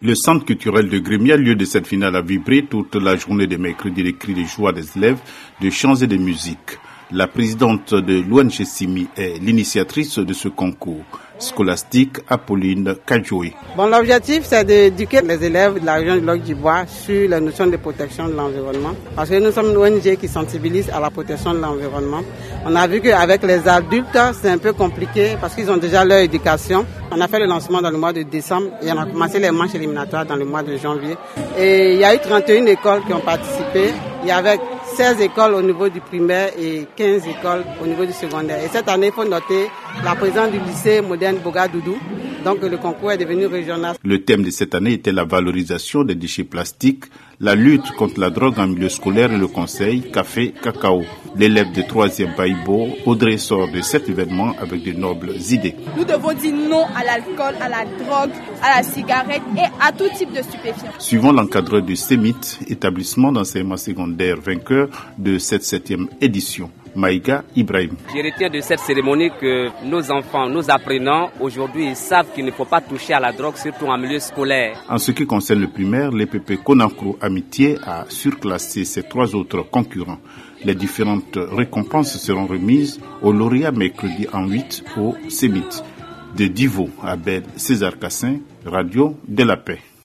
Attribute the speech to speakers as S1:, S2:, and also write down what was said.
S1: Le centre culturel de Grémia, lieu de cette finale, a vibré toute la journée de mercredi. Les cris de joie des élèves, de chants et de musique. La présidente de l'ONG Simi est l'initiatrice de ce concours scolastique, Apolline Kadjoui.
S2: L'objectif, c'est d'éduquer les élèves de la région de Locke-du-Bois sur les notions de protection de l'environnement. Parce que nous sommes une ONG qui sensibilise à la protection de l'environnement. On a vu qu'avec les adultes, c'est un peu compliqué parce qu'ils ont déjà leur éducation. On a fait le lancement dans le mois de décembre et on a commencé les manches éliminatoires dans le mois de janvier. Et il y a eu 31 écoles qui ont participé. Il y avait 16 écoles au niveau du primaire et 15 écoles au niveau du secondaire. Et cette année, il faut noter la présence du lycée moderne Bogadoudou. Donc le concours est devenu régional.
S1: Le thème de cette année était la valorisation des déchets plastiques, la lutte contre la drogue en milieu scolaire et le conseil café cacao. L'élève de 3e Baïbo, Audrey, sort de cet événement avec de nobles idées.
S3: Nous devons dire non à l'alcool, à la drogue, à la cigarette et à tout type de stupéfiants.
S1: Suivant l'encadreur du CEMIT, établissement d'enseignement secondaire vainqueur de cette 7e édition, Maïga Ibrahim.
S4: Je retiens de cette cérémonie que nos enfants, nos apprenants, aujourd'hui, ils savent qu'il ne faut pas toucher à la drogue, surtout en milieu scolaire.
S1: En ce qui concerne le primaire, l'EPP Konakro Amitié a surclassé ses 3 autres concurrents. Les différentes récompenses seront remises aux lauréats mercredi en 8 au CEMIT. De Divo, Abel César Cassin, Radio de la Paix.